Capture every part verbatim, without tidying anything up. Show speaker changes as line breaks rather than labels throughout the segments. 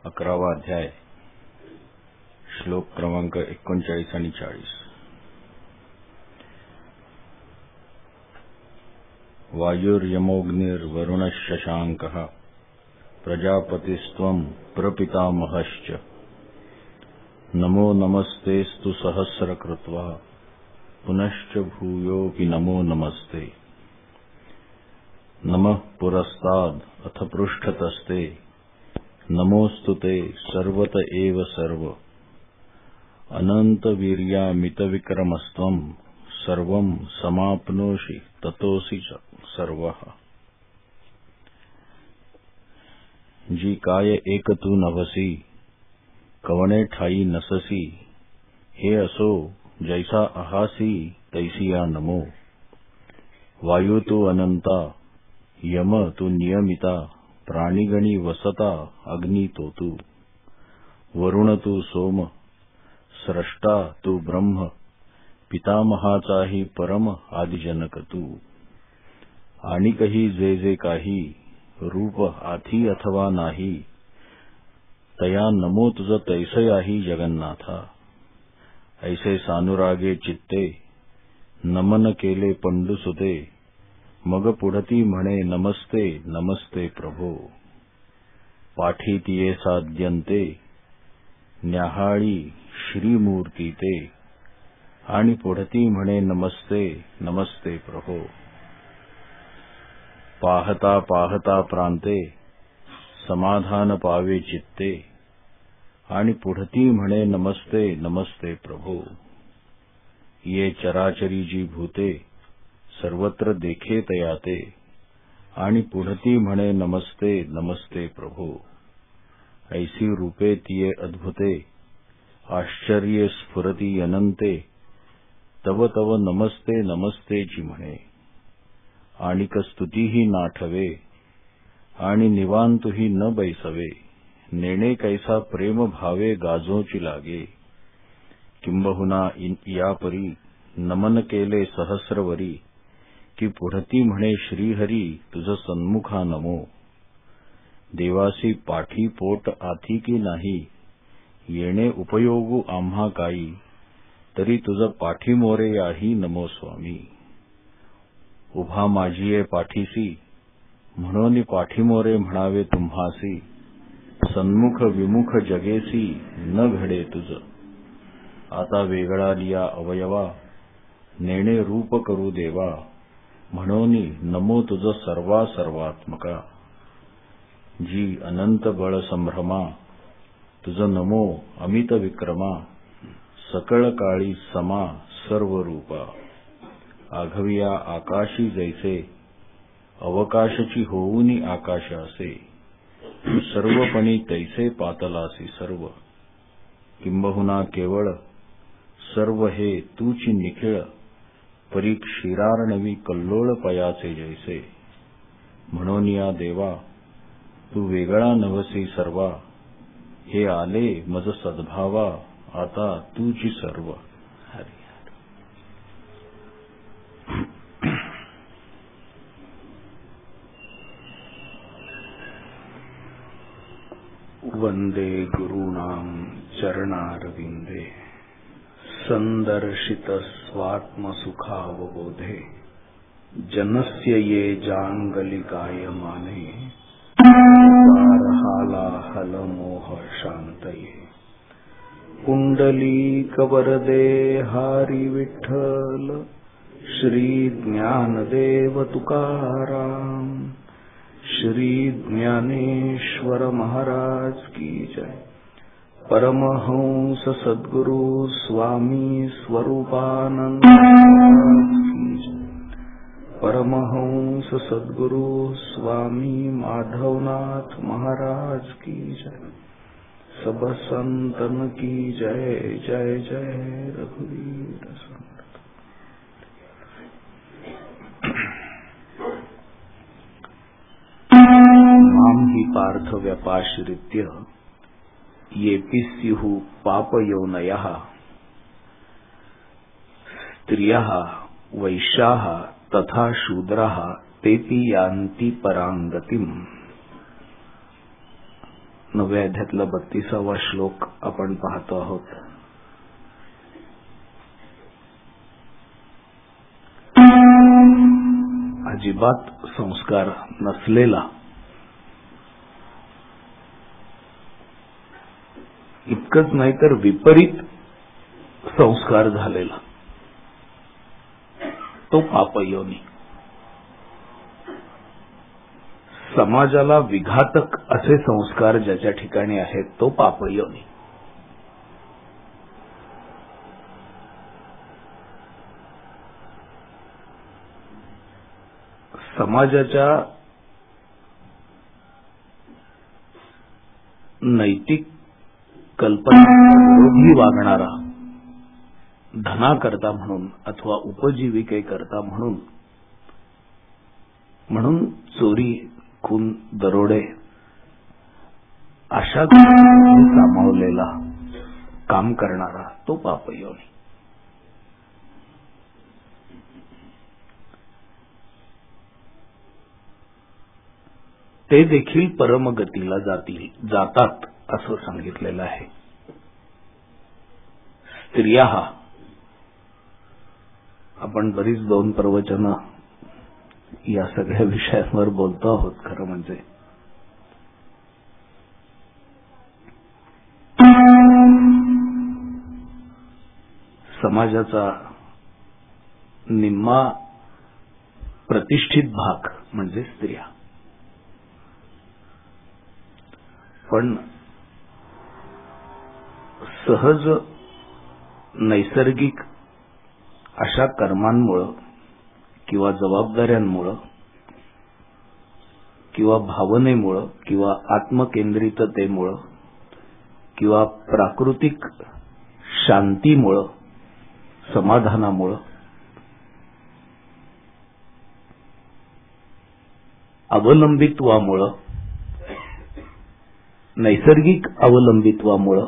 अकरावा अध्याय श्लोक क्रमांक एकोणचाळीस आणि चाळीस. वायुर्यमोऽग्निर्वरुणः प्रजापतिस्त्वं प्रपितामहश्च नमो नमस्तेस्तु सहस्रकृत्वा पुनश्च भूयोऽपि नमो नमस्ते. नमः पुरस्ताद् अथ पृष्ठतस्ते नमोऽस्तु ते सर्वत एव सर्व. अनन्तवीर्यामितविक्रमस्त्वं सर्वं समाप्नोषि ततोऽसि सर्वः. जी काय एक तू नभसी कवणे ठाई नससी, हे असो जैसा अहासी तैसिया नमो. वायू तू अनंता, यम तू नियमिता, प्राणिगणी वसता अग्नी तो तू. वरुण तू सोम, स्रष्टा तू ब्रह्म, पितामहाचाही परम आदिजनक तू. आणि कही जे जे काही रूप आथी अथवा नाही, तया नमो तुझ तैसयाही जगन्नाथा. ऐसे सानुरागे चित्ते नमन केले पंडुसुते, मग पुढती म्हणे नमस्ते नमस्ते प्रभो. पाठी तिये साध्यंते न्याहाळी श्रीमूर्ती ते, आणि पुढती म्हणे नमस्ते नमस्ते प्रभो. पाहता पाहता प्रांते समाधान पावे चित्ते, आणि पुढती म्हणे नमस्ते नमस्ते प्रभो. ये चराचरी जी भूते सर्वत्र देखे तयाते, आणि पुढती म्हणे नमस्ते नमस्ते प्रभो. ऐसी रूपे तिये अद्भुते आश्चर्ये स्फुरती अनंते, तव तव नमस्ते नमस्ते जी म्हणे. आणिक स्तुतीही नाठवे आणि निवांतुही न बैसवे, नेणे कैसा प्रेम भावे गाजोची लागे. किंबहुना यापरी नमन केले सहस्रवरी, की पुढती म्हणे श्रीहरी तुझ सन्मुखा नमो. देवासी पाठी पोट आथी की नाही, येणे उपयोगू आम्हा काही, तरी तुझ पाठीमोरे याही नमो स्वामी. उभा माझिये पाठीसी, म्हणून पाठीमोरे म्हणावे तुम्हासी. सन्मुख विमुख जगेसी न घडे तुझ, आता वेगळा लिया अवयवा, नेणे रूप करू देवा. म्हणून नमो तुझ सर्वा सर्वात्मका. जी अनंत बळ संभ्रमा, तुझ नमो अमित विक्रमा. सकळ काळी समा सर्व रूपा, आघविया आकाशी जैसे, अवकाशची होऊनी आकाश असे. तू सर्वपणी तैसे पातलासी सर्व. किंबहुना केवळ सर्व हे तूची निखिळ, परी क्षीरार्णवी कल्लोळ पयाचे जैसे. म्हणून या देवा तू वेगळा नवसी सर्वा, हे आले मज सद्भावा आता तूची सर्व. हरी
वंदे गुरूणां चरणारविंदे, संदर्शित स्वात्मसुखावबोधे. जनस्य ये जांगलिकायमाने, हालाहलमोह शांतये. पुंडलीकवरदे हारी विठ्ठल, श्री ज्ञानदेव तुकाराम. श्री ज्ञानेश्वर महाराज की जय. परमहंस सद्गुरु स्वामी स्वरूपानंद की जय. परमहंस सद्गुरु स्वामी माधवनाथ महाराज की जय. सब संतन की जय जय जय रघुवीर समर्थ. मां हि पार्थ व्यपाश्रित्य येऽपि स्युः पापयोनयः, स्त्रियः वैश्याः तथा शूद्राः तेऽपि यान्ति परां गतिम्. नवव्या अध्यायातला बत्तीसावा श्लोक आपण पाहतो आहोत. अजिबात संस्कार नसलेला, इतकंच नाही तर विपरीत संस्कार झालेला तो पापयोनी. समाजाला विघातक असे संस्कार ज्याच्या ठिकाणी आहेत तो पापयोनी. समाजाच्या नैतिक कल्पनाविरोधी वागणारा, धनाकरता म्हणून अथवा उपजीविकेकरता म्हणून म्हणून चोरी, खून, दरोडे अशा गोष्टी सामावलेला काम करणारा तो पापयोनी. ते देखील परमगतीला जातील जातात असं सांगितलेलं आहे. स्त्रिया, आपण बरीच दोन प्रवचनं या सगळ्या विषयांवर बोलतो आहोत. खरं म्हणजे समाजाचा निम्मा प्रतिष्ठित भाग म्हणजे स्त्रिया. पण सहज नैसर्गिक अशा कर्मांमुळं किंवा जबाबदाऱ्यांमुळं किंवा भावनेमुळं किंवा आत्मकेंद्रिततेमुळं किंवा प्राकृतिक शांतीमुळं, समाधानामुळं अवलंबित्वामुळं, नैसर्गिक अवलंबित्वामुळं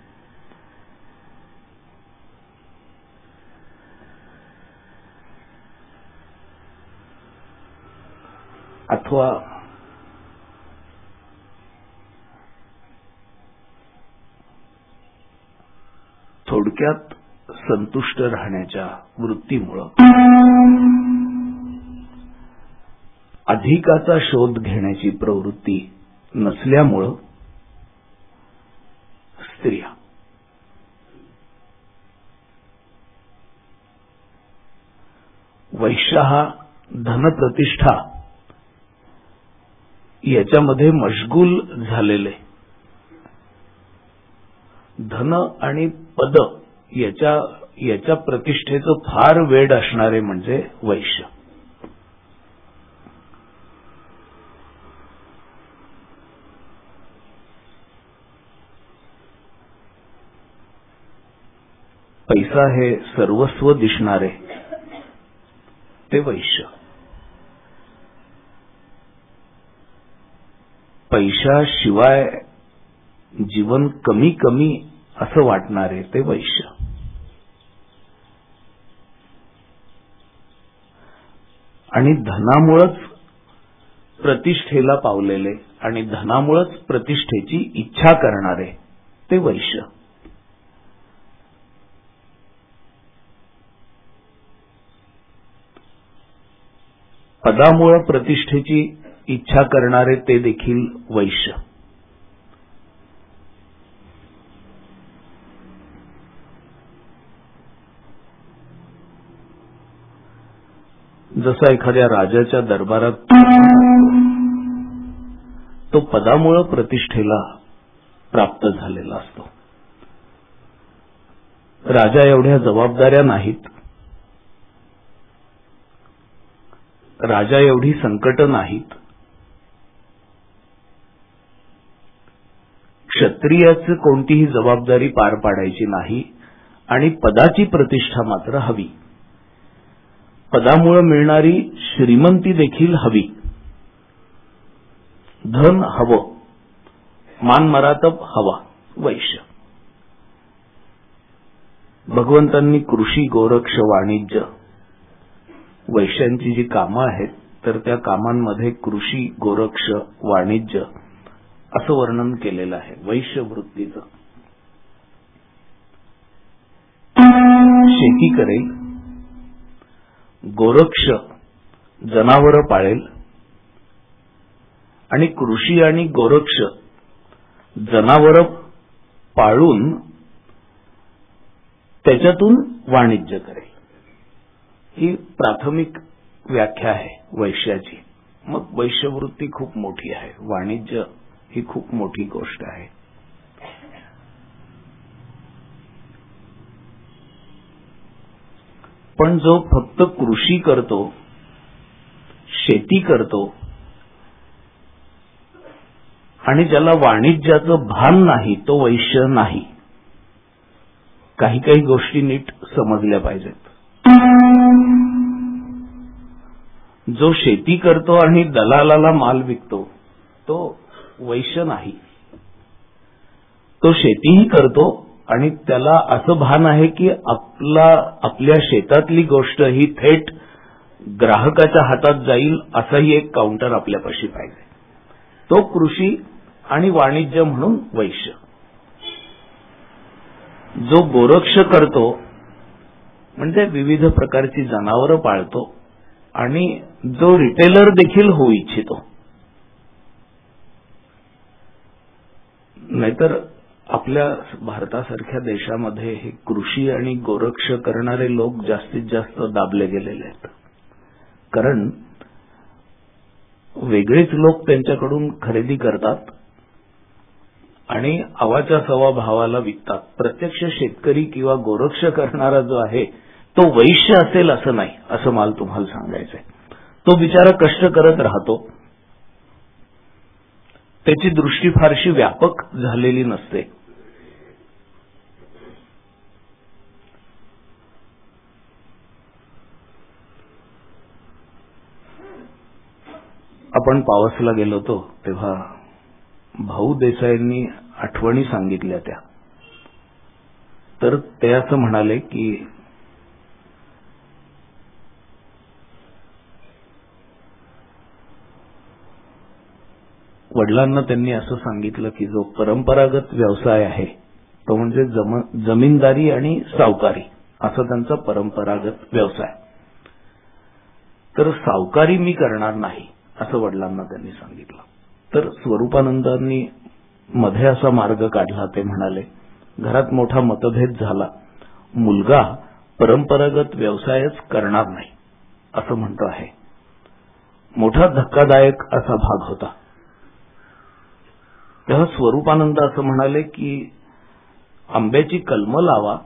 अथवा थोडक्यात संतुष्ट राहण्याच्या वृत्तीमुळं, अधिकाचा शोध घेण्याची प्रवृत्ती नसल्यामुळं स्त्रिया. वैश्य, धनप्रतिष्ठा याच्यामध्ये मशगूल झालेले, धन आणि पद याच्या याच्या प्रतिष्ठेचं फार वेड असणारे म्हणजे वैश्य. पैसा हे सर्वस्व दिसणारे ते वैश्य. पैशाशिवाय जीवन कमी कमी असं वाटणारे ते वैश्य. आणि धनामुळेच प्रतिष्ठेला पावलेले आणि धनामुळेच प्रतिष्ठेची इच्छा करणारे ते वैश्य. पदामुळे प्रतिष्ठेची इच्छा करणारे ते देखील वैश्य. जसा एखाद्या राजाच्या दरबारात तो पदामुळे प्रतिष्ठेला प्राप्त झालेला असतो. राजा एवढ्या जबाबदाऱ्या नाहीत, राजा एवढी संकट नाहीत, क्षत्रियाची कोणतीही जबाबदारी पार पाडायची नाही आणि पदाची प्रतिष्ठा मात्र हवी. पदामुळे मिळणारी श्रीमंती देखील हवी. धन हवं, मान मरातब हवा. वैश्य. भगवंतांनी कृषी, गोरक्ष, वाणिज्य वैश्यांची जी कामं आहेत तर त्या कामांमध्ये कृषी, गोरक्ष, वाणिज्य असं वर्णन केलेलं आहे वैश्य वृत्तीचं. शेती करेल, गोरक्ष जनावरं पाळेल आणि कृषी आणि गोरक्ष जनावरं पाळून त्याच्यातून वाणिज्य करेल. ही प्राथमिक व्याख्या आहे वैश्याची. मग वैश्यवृत्ती खूप मोठी आहे, वाणिज्य ही खूप मोठी गोष्ट आहे. पण जो फक्त कृषी करतो, शेती करतो आणि ज्याला वाणिज्याचं भान नाही तो वैश्य नाही. काही काही गोष्टी नीट समजल्या पाहिजेत. जो शेती करतो आणि दलालाला माल विकतो तो वैश्य नाही. तो शेतीही करतो आणि त्याला असं भान आहे की आपला आपल्या शेतातली गोष्ट ही थेट ग्राहकाच्या हातात जाईल असाही एक काउंटर आपल्यापाशी पाहिजे. तो कृषी आणि वाणिज्य म्हणून वैश्य. जो गोरक्ष करतो म्हणजे विविध प्रकारची जनावरं पाळतो आणि जो रिटेलर देखील होऊ इच्छितो. नाहीतर आपल्या भारतासारख्या देशामध्ये हे कृषी आणि गोरक्ष करणारे लोक जास्तीत जास्त दाबले गेलेले आहेत. कारण वेगळेच लोक त्यांच्याकडून खरेदी करतात आणि अवाच्या सवा भावाला विकतात. प्रत्यक्ष शेतकरी किंवा गोरक्ष करणारा जो आहे तो वैश्य असेल असं नाही, असं मला तुम्हाला सांगायचंय. तो बिचारा कष्ट करत राहतो, त्याची दृष्टी फारशी व्यापक झालेली नसते. आपण पावसला गेलो होतो तेव्हा भाऊ देसाईंनी आठवणी सांगितल्या त्या. तर ते असं म्हणाले की वडिलांना त्यांनी असं सांगितलं की जो परंपरागत व्यवसाय आहे तो म्हणजे जमीनदारी आणि सावकारी, असा त्यांचा परंपरागत व्यवसाय. तर सावकारी मी करणार नाही असं वडिलांना त्यांनी सांगितलं. तर स्वरूपानंदांनी मध्ये असा मार्ग काढला. ते म्हणाले घरात मोठा मतभेद झाला, मुलगा परंपरागत व्यवसायच करणार नाही असं म्हणतो आहे. मोठा धक्कादायक असा भाग होता. तेव्हा स्वरूपानंद असं म्हणाले की आंब्याची कलमं लावा,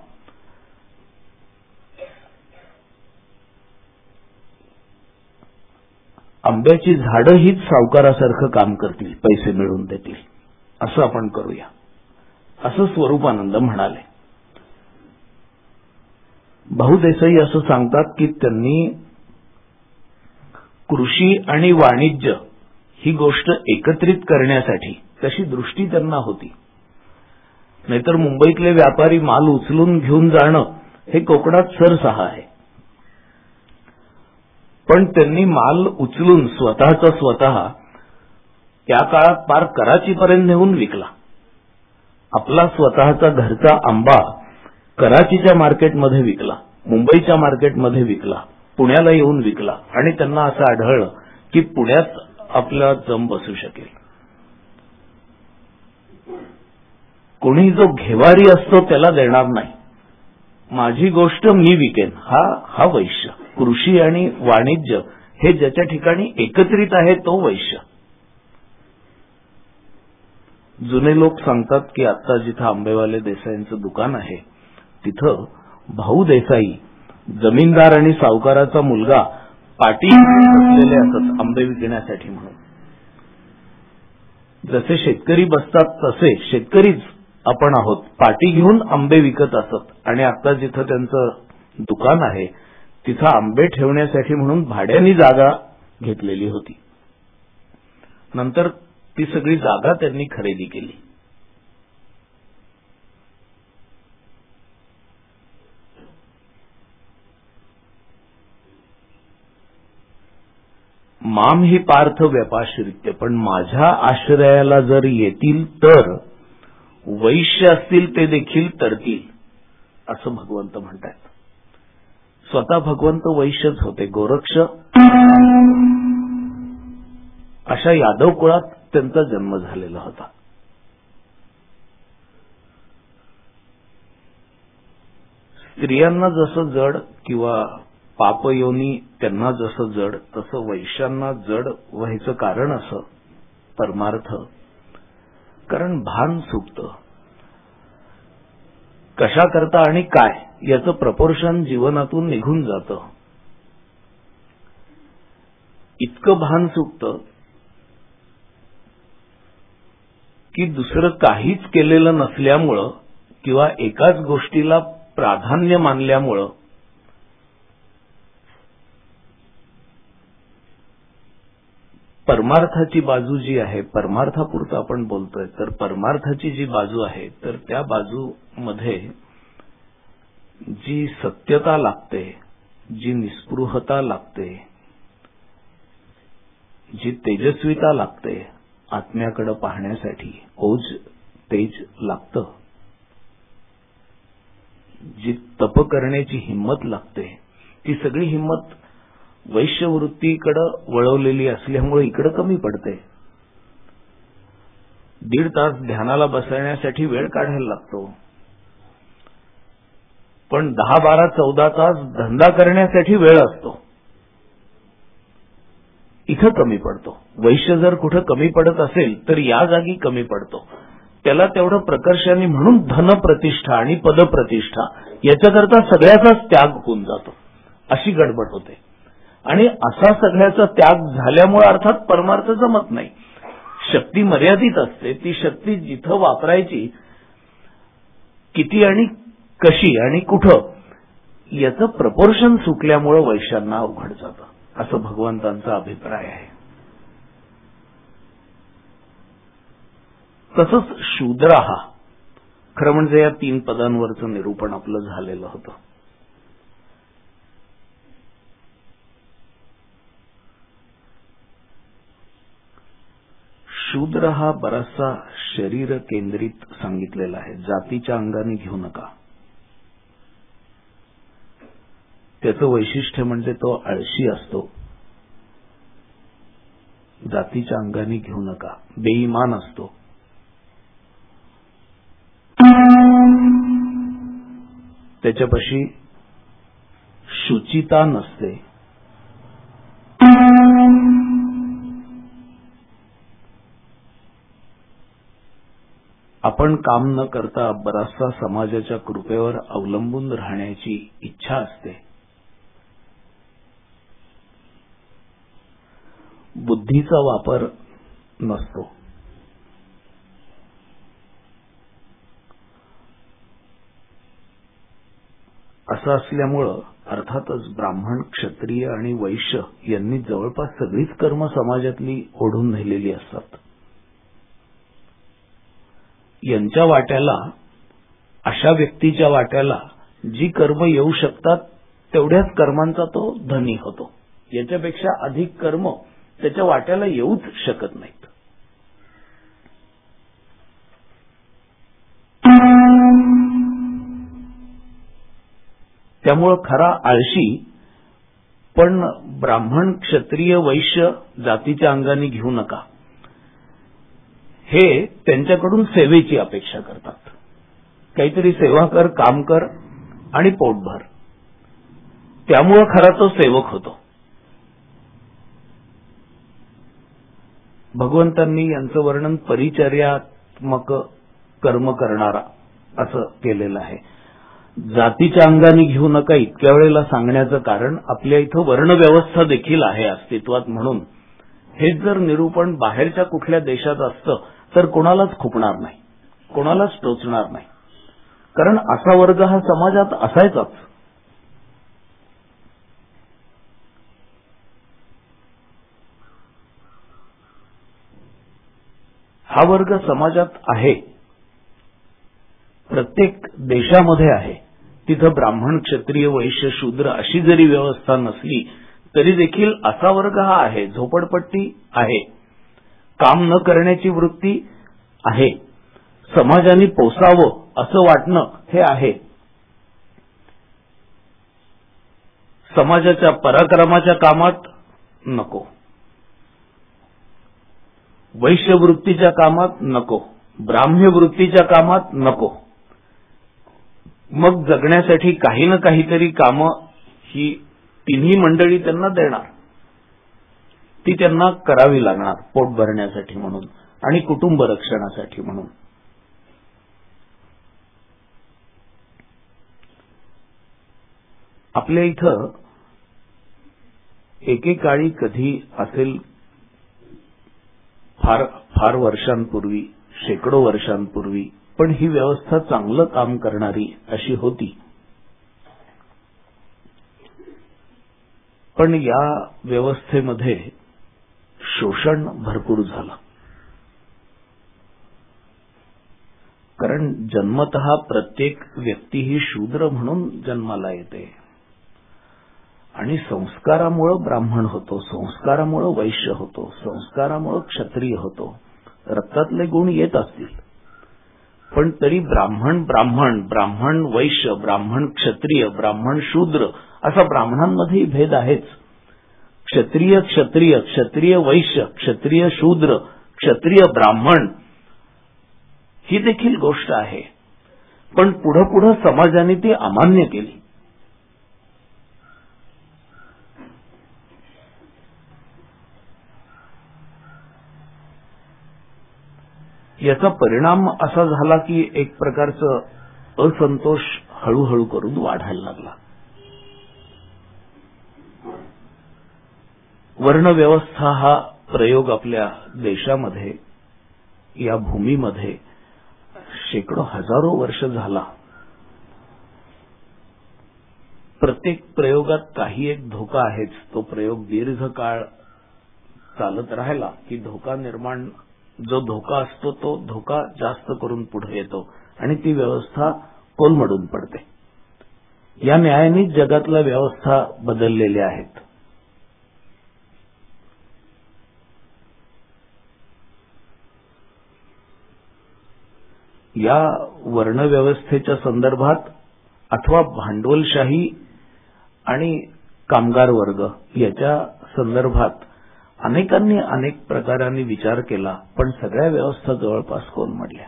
आंब्याची झाडं हीच सावकारासारखं काम करतील, पैसे मिळवून देतील, असं आपण करूया, असं स्वरूपानंद म्हणाले. भाऊ देसाई असं सांगतात की त्यांनी कृषी आणि वाणिज्य ही गोष्ट एकत्रित करण्यासाठी तशी दृष्टी त्यांना होती. नाहीतर मुंबईतले व्यापारी माल उचलून घेऊन जाणं हे कोकणात सरसहा आहे. पण त्यांनी माल उचलून स्वतःचा स्वतः त्या काळात पार कराचीपर्यंत नेऊन विकला. आपला स्वतःचा घरचा आंबा कराचीच्या मार्केटमध्ये विकला, मुंबईच्या मार्केटमध्ये विकला, पुण्याला येऊन विकला आणि त्यांना असं आढळलं की पुण्यात आपला जम बसू शकेल. कोणी जो घेवारी असतो त्याला देणार नाही, माझी गोष्ट मी विकेन, हा हा वैश्य. कृषी आणि वाणिज्य हे ज्याच्या ठिकाणी एकत्रित आहे तो वैश्य. जुने लोक सांगतात की आता जिथं आंबेवाले देसाईंचं दुकान आहे तिथं भाऊ देसाई जमीनदार आणि सावकाराचा मुलगा पाटी बसलेले असत आंबे विकण्यासाठी म्हणून. जसे शेतकरी बसतात तसे शेतकरीच आपण आहोत, पाटी घेऊन आंबे विकत असत. आणि आता जिथं त्यांचं दुकान आहे तिथं आंबे ठेवण्यासाठी म्हणून भाड्याने जागा घेतलेली होती. नंतर ती सगळी जागा त्यांनी खरेदी केली. माम ही पार्थ व्यपाश्रित्य, पण माझ्या आश्रयाला जर येतील तर वैश्य असतील ते देखील तरतील, असं भगवंत म्हणतात. स्वतः भगवंत वैश्यच होते. गोरक्ष अशा यादव कुळात त्यांचा जन्म झालेला होता. स्त्रियांना जसं जड किंवा पापयोनी त्यांना जसं जड, तसं वैश्यांना जड व्हायचं कारण असं परमार्थ, कारण भान सुटतं. कशा करता आणि काय याचं प्रपोर्शन जीवनातून निघून जातं. इतकं भान सुटतं की दुसरं काहीच केलेलं नसल्यामुळं किंवा एकाच गोष्टीला प्राधान्य मानल्यामुळं परमार्थाची बाजू जी आहे, परमार्थापुरतं आपण बोलतोय, तर परमार्थाची जी बाजू आहे तर त्या बाजूमध्ये जी सत्यता लागते, जी निस्पृहता लागते, जी तेजस्विता लागते, आत्म्याकडे पाहण्यासाठी ओज तेज लागतं, जी तप करण्याची हिंमत लागते, ती सगळी हिंमत वैश्यवृत्तीकडे वळवलेली असल्यामुळे इकडे कमी पडते. दीड तास ध्यानाला बसण्यासाठी वेळ काढायला लागतो, पण दहा बारा चौदा तास धंदा करण्यासाठी वेळ असतो. इथं कमी पडतो. वैश्य जर कुठं कमी पडत असेल तर या जागी कमी पडतो. त्याला तेवढं प्रकर्षाने, म्हणून धनप्रतिष्ठा आणि पदप्रतिष्ठा याच्याकरता सगळ्याचाच त्याग होऊन जातो. अशी गडबड होते. आणि असा सगळ्याचा त्याग झाल्यामुळे अर्थात परमार्थ जमत नाही. शक्ती मर्यादित असते. ती शक्ती जिथं वापरायची, किती आणि कशी आणि कुठं याचं प्रपोर्शन सुटल्यामुळे वैश्यांना अवघड जातं, असं भगवंतांचा अभिप्राय आहे. तसंच शूद्र हा, खरं म्हणजे या तीन पदांवरचं निरूपण आपलं झालेलं होतं. शूद्र हा बराचसा शरीर केंद्रित सांगितलेला आहे. जातीच्या अंगाने घेऊ नका. त्याचं वैशिष्ट्य म्हणजे तो आळशी असतो. जातीच्या अंगाने घेऊ नका. बेईमान असतो. त्याच्यापाशी शुचिता नसते. आपण काम न करता बराचसा समाजाच्या कृपेवर अवलंबून राहण्याची इच्छा असते. बुद्धीचा वापर नसतो. असं असल्यामुळं अर्थातच ब्राह्मण, क्षत्रिय आणि वैश्य यांनी जवळपास सगळीच कर्म समाजातली ओढून नेलेली असतात. यांच्या वाट्याला, अशा व्यक्तीच्या वाट्याला जी कर्म येऊ शकतात तेवढ्याच कर्मांचा तो धनी होतो. याच्यापेक्षा अधिक कर्म त्याच्या वाट्याला येऊच शकत नाहीत. त्यामुळं खरा आळशी पण ब्राह्मण, क्षत्रिय, वैश्य जातीच्या अंगाने घेऊ नका. हे त्यांच्याकडून सेवेची अपेक्षा करतात. काहीतरी सेवा कर, काम कर आणि पोटभर. त्यामुळं खरा तो सेवक होतो. भगवंतांनी यांचं वर्णन परिचर्यात्मक कर्म करणारा असं केलेलं आहे. जातीच्या अंगाने घेऊ नका इतक्या वेळेला सांगण्याचं कारण, आपल्या इथं वर्णव्यवस्था देखील आहे अस्तित्वात. म्हणून हे जर निरूपण बाहेरच्या कुठल्या देशात असतं तर कोणालाच खुपणार नाही, कोणालाच टोचणार नाही. कारण असा वर्ग हा समाजात असायचाच. हा वर्ग समाजात आहे, प्रत्येक देशामध्ये आहे. तिथं ब्राह्मण, क्षत्रिय, वैश्य, शूद्र अशी जरी व्यवस्था नसली तरी देखील असा वर्ग हा आहे, झोपडपट्टी आहे, काम न करण्याची वृत्ती आहे, समाजाने पोसावं असं वाटणं हे आहे, समाजाच्या पराक्रमाच्या कामात नको, वैश्यवृत्तीच्या कामात नको, ब्राह्म्यवृत्तीच्या कामात नको. मग जगण्यासाठी काही ना काहीतरी कामं ही तिन्ही मंडळी त्यांना देणार, ती त्यांना करावी लागणार पोट भरण्यासाठी म्हणून आणि कुटुंब रक्षणासाठी म्हणून. आपल्या इथं एकेकाळी कधी असेल फार फार वर्षांपूर्वी, शेकडो वर्षांपूर्वी, पण ही व्यवस्था चांगलं काम करणारी अशी होती. पण या व्यवस्थेमध्ये शोषण भरपूर झालं. कारण जन्मतः प्रत्येक व्यक्ती ही शूद्र म्हणून जन्माला येते आणि संस्कारामुळे ब्राह्मण होतो, संस्कारामुळे वैश्य होतो, संस्कारामुळे क्षत्रिय होतो. रक्तातले गुण येत असतील पण तरी ब्राह्मण ब्राह्मण ब्राह्मण वैश्य, ब्राह्मण क्षत्रिय, ब्राह्मण शूद्र असा ब्राह्मणांमध्येही भेद आहेच. क्षत्रिय क्षत्रिय, क्षत्रिय वैश्य, क्षत्रिय शूद्र, क्षत्रिय ब्राह्मण ही देखील गोष्ट आहे. पण पुढे पुढे समाजाने ती अमान्य केली. याचा परिणाम असा झाला की एक प्रकारचं असंतोष हळूहळू करून वाढायला लागला. वर्णव्यवस्था हा प्रयोग आपल्या देशामध्ये, या भूमीमध्ये शेकडो हजारो वर्ष झाला. प्रत्येक प्रयोगात काही एक धोका आहेच. तो प्रयोग दीर्घकाळ चालत राहिला की धोका निर्माण, जो धोका असतो तो धोका जास्त करून पुढे येतो आणि ती व्यवस्था कोलमडून पडते. या न्यायाने जगातल्या व्यवस्था बदललेल्या आहेत. या वर्णव्यवस्थेच्या संदर्भात अथवा भांडवलशाही आणि कामगार वर्ग याच्या संदर्भात अनेकांनी अनेक प्रकारांनी विचार केला, पण सगळ्या व्यवस्था जवळपास कोलमडल्या.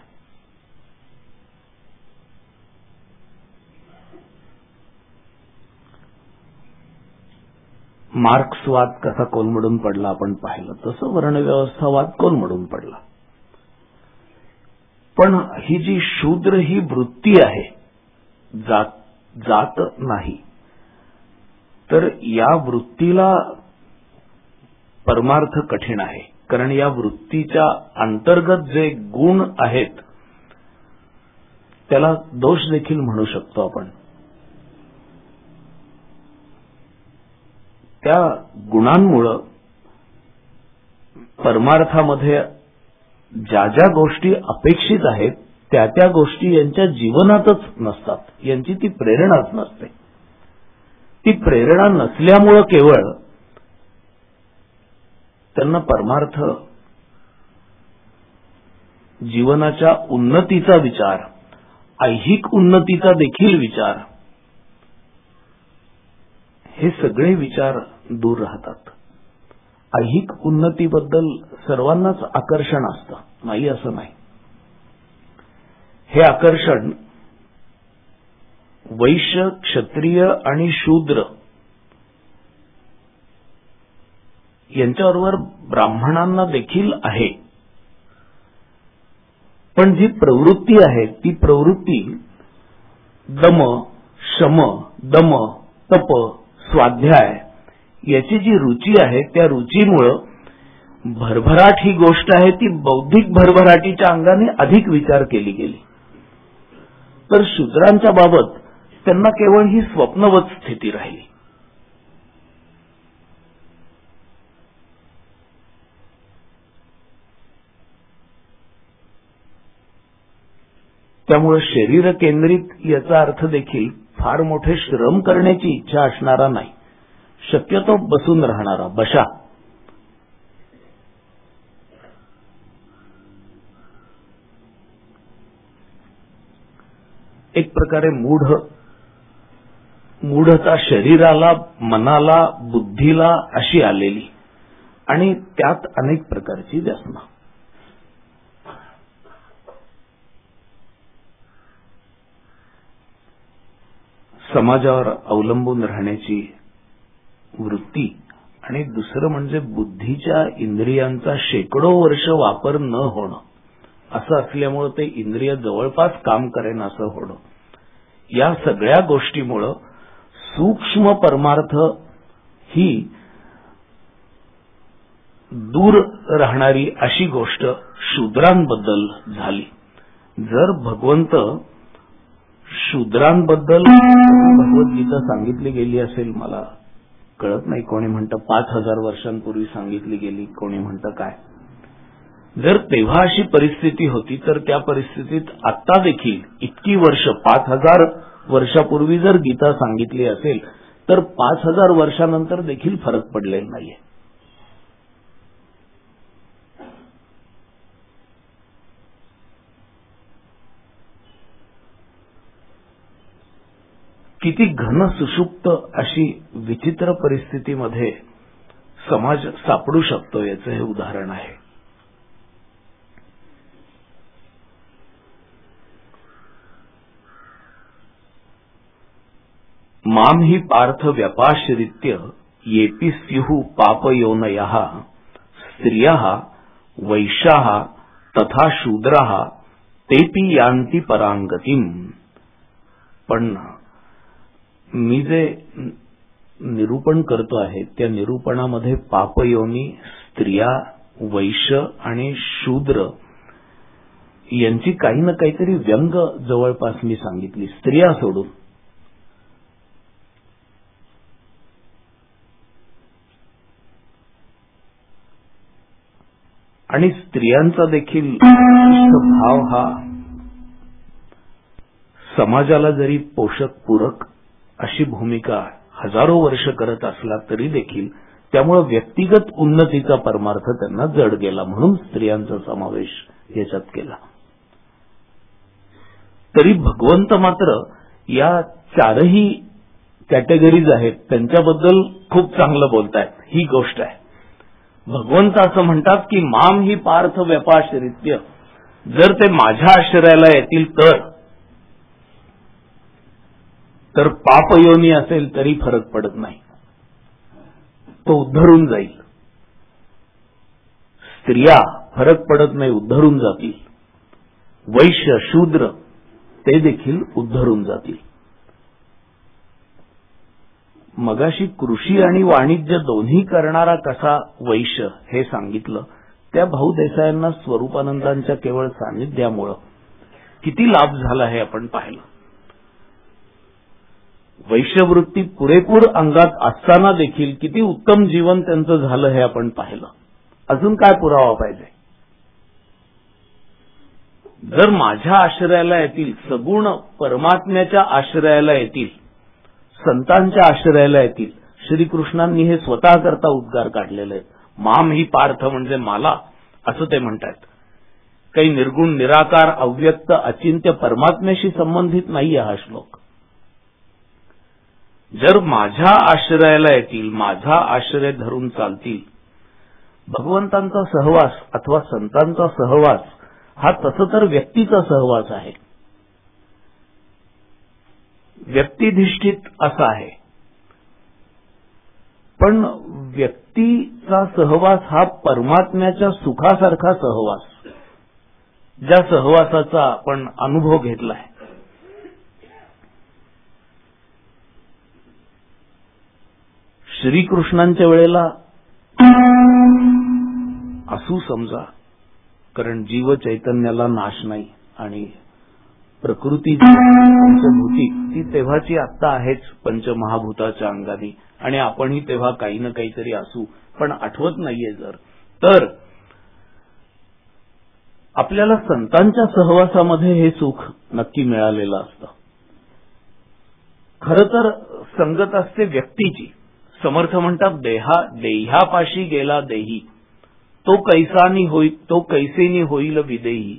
मार्क्सवाद कसा कोलमडून पडला आपण पाहिलं, तसं वर्णव्यवस्थावाद कोलमडून पडला. पण ही जी शूद्र ही वृत्ती आहे, जात जात नाही, तर या वृत्तीला परमार्थ कठीण आहे. कारण या वृत्तीच्या अंतर्गत जे गुण आहेत त्याला दोष देखील म्हणू शकतो आपण. त्या गुणांमुळे परमार्थामध्ये ज्या ज्या गोष्टी अपेक्षित आहेत त्या त्या गोष्टी यांच्या जीवनातच नसतात, यांची ती प्रेरणाच नसते. ती प्रेरणा नसल्यामुळे केवळ त्यांना परमार्थ, जीवनाच्या उन्नतीचा विचार, ऐहिक उन्नतीचा देखील विचार, हे सगळे विचार दूर राहतात. ऐहिक उन्नतीबद्दल सर्वांनाच आकर्षण असतं, नाही असं नाही. हे आकर्षण वैश्य, क्षत्रिय आणि शूद्र यांच्याबरोबर ब्राह्मणांना देखील आहे. पण जी प्रवृत्ती आहे ती प्रवृत्ती दम, शम, दम, तप, स्वाध्याय याची जी रुची आहे त्या रुचीमुळे भरभराट ही गोष्ट आहे ती बौद्धिक भरभराटीच्या अंगाने अधिक विचार केली गेली. तर शूद्रांच्या बाबत त्यांना केवळ ही स्वप्नवत स्थिती राहिली. त्यामुळे शरीर केंद्रित याचा अर्थ देखील फार मोठे श्रम करण्याची इच्छा असणारा नाही. शक्यतो बसून राहणारा, बशा. एक प्रकारे मूढ मूढता शरीराला, मनाला, बुद्धीला अशी आलेली आणि त्यात अनेक प्रकारची व्यसनं. समाजावर अवलंबून राहण्याची वृत्ती आणि दुसरं म्हणजे बुद्धीच्या इंद्रियांचा शेकडो वर्ष वापर न होणं, असं असल्यामुळं ते इंद्रिय जवळपास काम करेन असं होणं. या सगळ्या गोष्टीमुळं सूक्ष्म परमार्थ ही दूर राहणारी अशी गोष्ट शूद्रांबद्दल झाली. जर भगवंत शूद्रांबद्दल भगवद्गीता सांगितली गेली असेल, मला कळत नाही, कोणी म्हणतं पाच हजार वर्षांपूर्वी सांगितली गेली, कोणी म्हणतं काय. जर तेव्हा अशी परिस्थिती होती तर त्या परिस्थितीत आता देखील इतकी वर्ष, पाच हजार वर्षापूर्वी जर गीता सांगितली असेल तर पाच हजार वर्षानंतर देखील फरक पडलेला नाहीये. किती घन सुषुप्त अशी विचित्र परिस्थितीमध्ये समाज सापडू शकतो याचं हे उदाहरण आहे. माम हि पार्थ व्यपाश्रित्य येपि स्युः पापयोनयः स्त्रियः वैश्याः तथा शूद्राः तेपि यान्ति परांगतिम्. पण मी जे निरूपण करतो आहे त्या निरूपणामध्ये पापयोनी, स्त्रिया, वैश्य आणि शूद्र यांची काही ना काहीतरी व्यंग जवळपास मी सांगितली, स्त्रिया सोडून. आणि स्त्रियांचा देखील भाव हा समाजाला जरी पोषक, पूरक अशी भूमिका हजारो वर्ष करत असला तरी देखील त्यामुळे व्यक्तिगत उन्नतीचा परमार्थ त्यांना जड गेला, म्हणून स्त्रियांचा समावेश याच्यात केला. तरी भगवंत मात्र या चारही कॅटेगरीज आहेत त्यांच्याबद्दल खूप चांगलं बोलतायत. ही गोष्ट आहे. भगवंत असं म्हणतात की माम ही पार्थ व्यपाश्रित्य, जर ते माझ्या आश्रयाला येतील तर तर पापयोनी असेल तरी फरक पडत नाही, तो उद्धरून जाईल. स्त्रिया फरक पडत नाही, उद्धरून जातील. वैश्य, शूद्र ते देखील उद्धरून जातील. मगाशी कृषी आणि वाणिज्य दोन्ही करणारा कसा वैश्य हे सांगितलं. त्या भाऊ देसायांना स्वरूपानंदांच्या केवळ सान्निध्यामुळं किती लाभ झाला हे आपण पाहिलं. वैश्यवृत्ती पुरेपूर अंगात असताना देखील किती उत्तम जीवन त्यांचं झालं हे आपण पाहिलं. अजून काय पुरावा पाहिजे. जर माझ्या आश्रयाला येतील, सगुण परमात्म्याच्या आश्रयाला येतील, संतांच्या आश्रयाला येतील. श्रीकृष्णांनी हे स्वतः करता उद्गार काढलेले आहेत. माम ही पार्थ म्हणजे मला असं ते म्हणतात. काही निर्गुण, निराकार, अव्यक्त, अचिंत्य परमात्म्याशी संबंधित नाहीये हा श्लोक. जर माझ्या आश्रयाला येतील, माझा आश्रय धरून चालतील, भगवंतांचा सहवास अथवा संतांचा सहवास हा तसं तर व्यक्तीचा सहवास आहे, व्यक्तिधिष्ठित असा आहे. पण व्यक्तीचा सहवास हा परमात्म्याच्या सुखासारखा सहवास, ज्या सहवासाचा आपण अनुभव घेतलाय. श्रीकृष्णांच्या वेळेला असू समजा, कारण जीव चैतन्याला नाश नाही आणि प्रकृती पंचभूती ती तेव्हाची आत्ता आहेच पंचमहाभूताच्या अंगाने, आणि आपणही तेव्हा काही ना काहीतरी असू, पण आठवत नाहीये. जर तर आपल्याला संतांच्या सहवासामध्ये हे सुख नक्की मिळालेलं असतं. खरं तर संगत असते व्यक्तीची, समर्थ म्हणतात, देहा देह्यापाशी गेला देही, तो कैसानी होई तो कैसेनी होईल विदेही.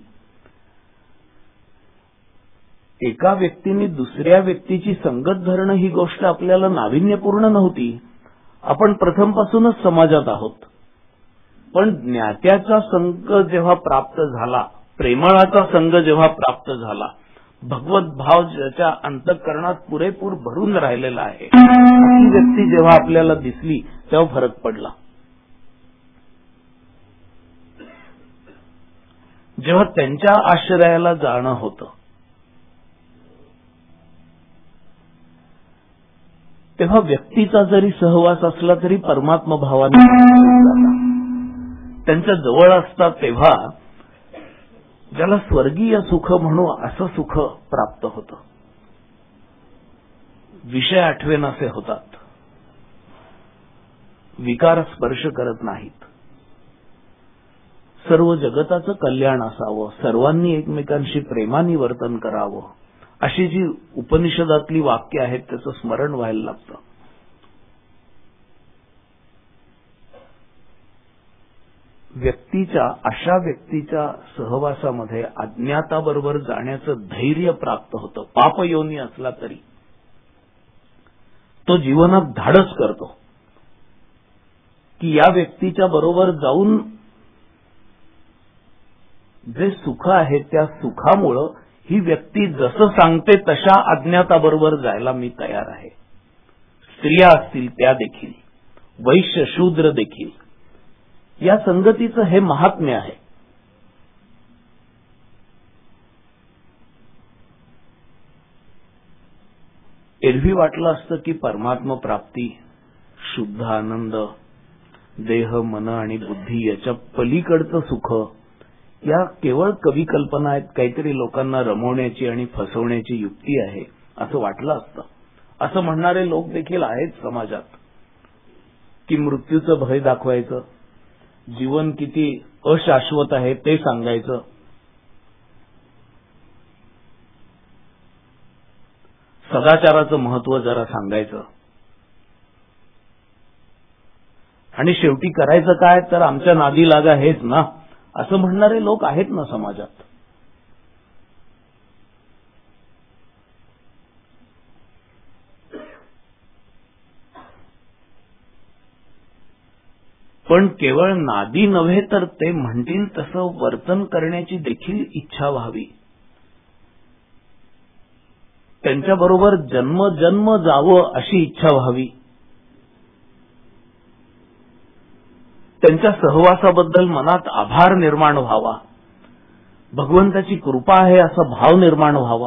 एका व्यक्तीने दुसऱ्या व्यक्तीची संगत धरणं ही गोष्ट आपल्याला नाविन्यपूर्ण नव्हती. आपण प्रथमपासूनच समाजात आहोत. पण ज्ञात्याचा संग जेव्हा प्राप्त झाला, प्रेमळाचा संग जेव्हा प्राप्त झाला, भगवत भाव ज्याच्या अंतःकरणात पुरेपूर भरून राहिलेला आहे, ती व्यक्ती जेव्हा आपल्याला दिसली तेव्हा फरक पडला. जेव्हा त्यांच्या आश्रयाला जाणं होतं तेव्हा व्यक्तीचा जरी सहवास असला तरी परमात्मा भावाने त्यांच्या जवळ असतात, तेव्हा ज्याला स्वर्गीय सुख म्हणू असं सुख प्राप्त होतं. विषय आठवेनासे होतात, विकार स्पर्श करत नाहीत. सर्व जगताचं कल्याण असावं, सर्वांनी एकमेकांशी प्रेमाने वर्तन करावं, अशी जी उपनिषदातली वाक्य आहेत त्याचं स्मरण व्हायला लागतं. व्यक्तीच्या अशा व्यक्तीच्या सहवासामध्ये अज्ञाताबरोबर जाण्याचं धैर्य प्राप्त होतं. पापयोनी असला तरी तो जीवनात धाडस करतो की या व्यक्तीच्या बरोबर जाऊन जे सुख आहे त्या सुखामुळं ही व्यक्ती जसं सांगते तशा अज्ञाताबरोबर जायला मी तयार आहे. स्त्रिया असतील त्या देखील, वैश्य शूद्र देखील, या संगतीचं हे महात्म्य आहे. एरवी वाटलं असतं की परमात्मा प्राप्ती, शुद्ध आनंद, देह मन आणि बुद्धी याच्या पलीकडचं सुख या केवळ कवी कल्पना आहेत, काहीतरी लोकांना रमवण्याची आणि फसवण्याची युक्ती आहे असं वाटलं असतं. असं म्हणणारे लोक देखील आहेत समाजात की मृत्यूचं भय दाखवायचं, जीवन किती अशाश्वत आहे ते सांगायचं, सदाचाराचं महत्व जरा सांगायचं, आणि शेवटी करायचं काय तर आमच्या नादी लागा हेच ना असं म्हणणारे लोक आहेत ना समाजात. पण केवळ नादी नव्हे तर ते म्हणतील तसं वर्तन करण्याची देखील इच्छा व्हावी. त्यांच्याबरोबर जन्म जन्म जावं अशी इच्छा व्हावी. त्यांच्या सहवासाबद्दल मनात आभार निर्माण व्हावा, भगवंताची कृपा आहे असा भाव निर्माण व्हावा,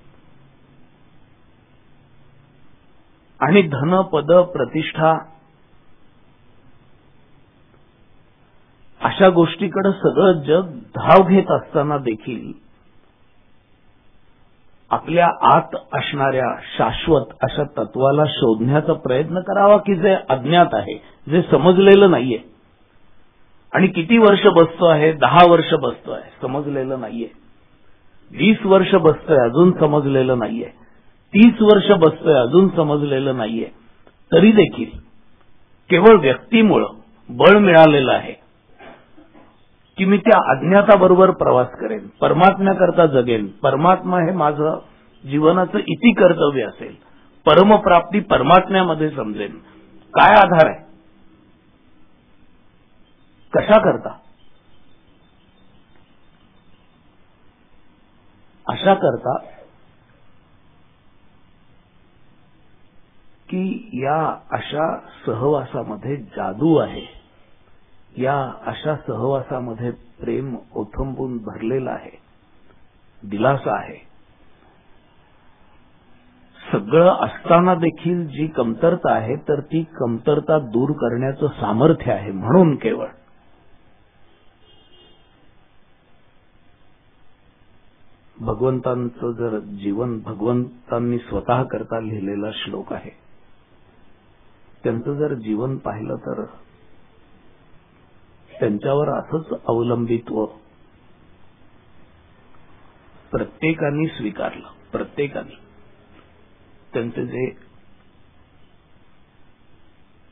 आणि धन पद प्रतिष्ठा अशा गोष्टीकडे सगळं जग धाव घेत असताना देखील आपल्या आत असणाऱ्या शाश्वत अशा तत्वाला शोधण्याचा प्रयत्न करावा की जे अज्ञात आहे, जे समजलेलं नाहीये. आणि किती वर्ष बसतो आहे, दहा वर्ष बसतो आहे समजलेलं नाहीये, वीस वर्ष बसतोय अजून समजलेलं नाहीये, तीस वर्ष बसतोय अजून समजलेलं नाहीये, तरी देखील केवळ व्यक्तीमुळं बळ मिळालेलं आहे की मी त्या अज्ञाताबरोबर प्रवास करेन, परमात्म्याकरता जगेन, परमात्मा हे माझं जीवनाचं इति कर्तव्य असेल, परमप्राप्ती परमात्म्यामध्ये समजेन. काय आधार आहे, कशा करता? अशा करता की या अशा सहवासामध्ये जादू आहे, या अशा सहवासामध्ये प्रेम ओथंबून भरलेलं आहे, दिलासा आहे. सगळं असताना देखील जी कमतरता आहे तर ती कमतरता दूर करण्याचं सामर्थ्य आहे. म्हणून केवळ भगवंतांचं जर जीवन भगवंतांनी स्वतः करता लिहिलेला श्लोक आहे, त्यांचं जर जीवन पाहिलं तर त्यांच्यावर असंच अवलंबित्व प्रत्येकाने स्वीकारलं. प्रत्येकाने त्यांचे जे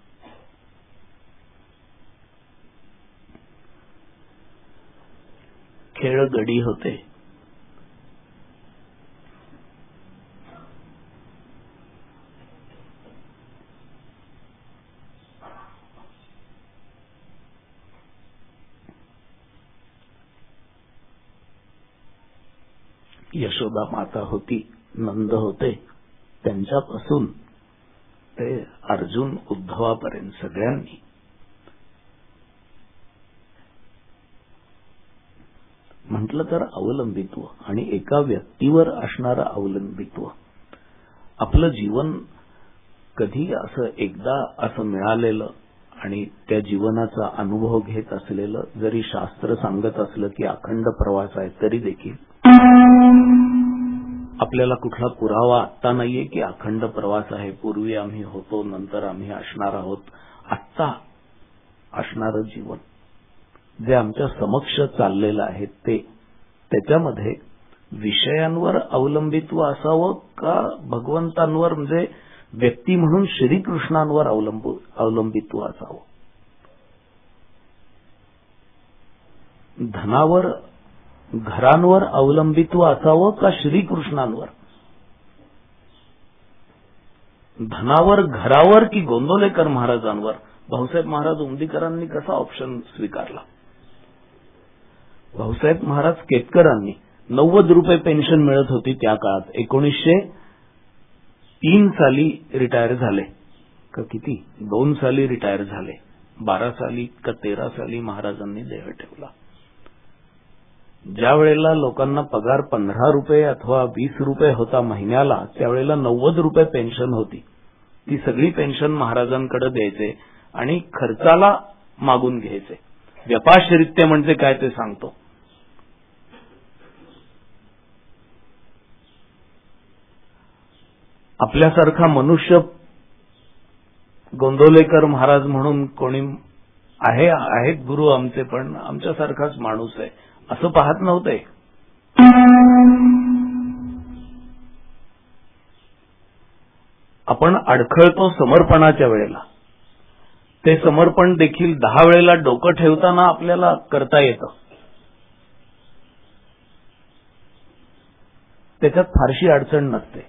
खेळ गडी होते. यशोदा माता होती, नंद होते, त्यांच्यापासून ते अर्जुन उद्धवापर्यंत सगळ्यांनी म्हटलं तर अवलंबित्व आणि एका व्यक्तीवर असणारं अवलंबित्व. आपलं जीवन कधी असं एकदा असं मिळालेलं आणि त्या जीवनाचा अनुभव घेत असलेलं, जरी शास्त्र सांगत असलं की अखंड प्रवास आहे, तरी देखील आपल्याला कुठला पुरावा आत्ता नाहीये की अखंड प्रवास आहे. पूर्वी आम्ही होतो, नंतर आम्ही असणार आहोत. आत्ता असणारं जीवन जे आमच्या समक्ष चाललेलं आहे ते, त्याच्यामध्ये विषयांवर अवलंबित्व असावं का भगवंतांवर, म्हणजे व्यक्ती म्हणून श्रीकृष्णांवर अवलंबित्व असावं. धनावर, घरांवर अवलंबित्व असावं का श्रीकृष्णांवर. धनावर, घरावर की गोंदवलेकर महाराजांवर. भाऊसाहेब महाराज उमदीकरांनी कसा ऑप्शन स्वीकारला. भाऊसाहेब महाराज केतकरांनी नव्वद रुपये पेन्शन मिळत होती त्या काळात. एकोणीसशे तीन साली रिटायर झाले का किती, दोन साली रिटायर झाले. बारा साली का तेरा साली महाराजांनी देह ठेवला. ज्या वेळेला लोकांना पगार पंधरा रुपये अथवा वीस रुपये होता महिन्याला, त्यावेळेला नव्वद रुपये पेन्शन होती. ती सगळी पेन्शन महाराजांकडे द्यायचे आणि खर्चाला मागून घ्यायचे. व्यपाश्रित्य म्हणजे काय ते सांगतो. आपल्यासारखा मनुष्य गोंदवलेकर महाराज म्हणून कोणी आहे, आहेत गुरु आमचे, पण आमच्यासारखाच माणूस आहे असं पाहत नव्हते. आपण अडखळतो समर्पणाच्या वेळेला. ते समर्पण देखील दहा वेळेला डोकं ठेवताना आपल्याला करता येतं. त्याच्यात फारशी अडचण नसते.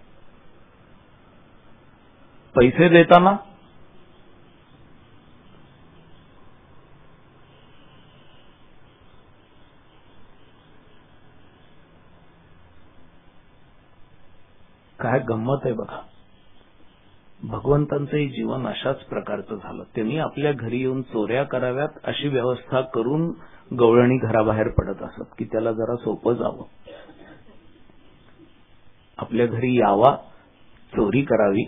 पैसे देताना काय गंमत आहे बघा. भगवंतांचंही जीवन अशाच प्रकारचं झालं. त्यांनी आपल्या घरी येऊन चोऱ्या कराव्यात अशी व्यवस्था करून गवळणी घराबाहेर पडत असत की त्याला जरा सोपं जावं. आपल्या घरी यावा, चोरी करावी,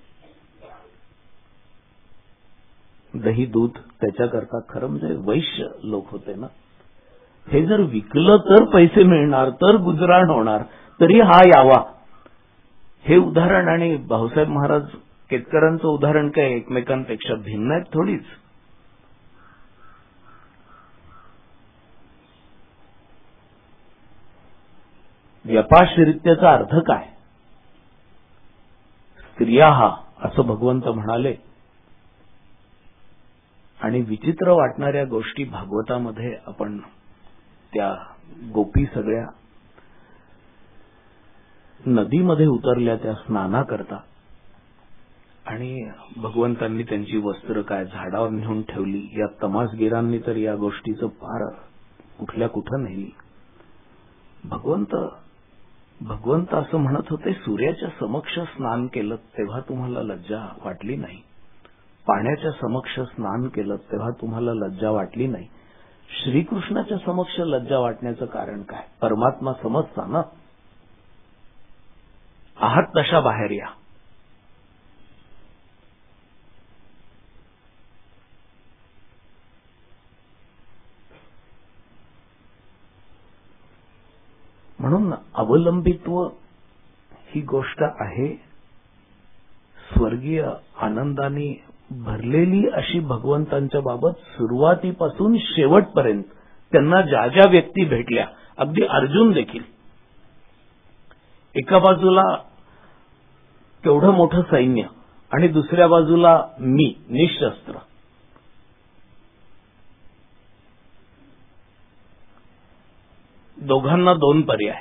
दही दूध त्याच्याकरता. खरं म्हणजे वैश्य लोक होते ना. हे जर विकलं तर पैसे मिळणार, तर गुजराण होणार, तरी हा यावा. हे उदाहरण आणि भाऊसाहेब महाराज केतकरांचं उदाहरण काय एकमेकांपेक्षा भिन्न आहेत थोडीच. व्यपाश्रित्याचा अर्थ काय. स्त्रिया हा असं भगवंत म्हणाले. आणि विचित्र वाटणाऱ्या गोष्टी भागवतामध्ये आपण त्या गोपी सगळ्या नदीमध्ये उतरल्या त्या स्नानाकरता, आणि भगवंतांनी त्यांची वस्त्र काय झाडावर नेऊन ठेवली. या तमासगिरांनी तर या गोष्टीचं फार कुठल्या कुठं नेली. भगवंत भगवंत असं म्हणत होते, सूर्याच्या समक्ष स्नान केलं तेव्हा तुम्हाला लज्जा वाटली नाही. पाण्याच्या समक्ष स्नान केलं तेव्हा तुम्हाला लज्जा वाटली नाही. श्रीकृष्णाच्या समक्ष लज्जा वाटण्याचं कारण काय. परमात्मा समजता ना. आहात तशा बाहेर या. म्हणून अवलंबित्व ही गोष्ट आहे स्वर्गीय आनंदाने भरलेली अशी भगवंतांच्या बाबत सुरुवातीपासून शेवटपर्यंत त्यांना ज्या ज्या व्यक्ती भेटल्या, अगदी अर्जुन देखील. एका बाजूला केवढं मोठं सैन्य आणि दुसऱ्या बाजूला मी निशस्त्र. दोघांना दोन पर्याय.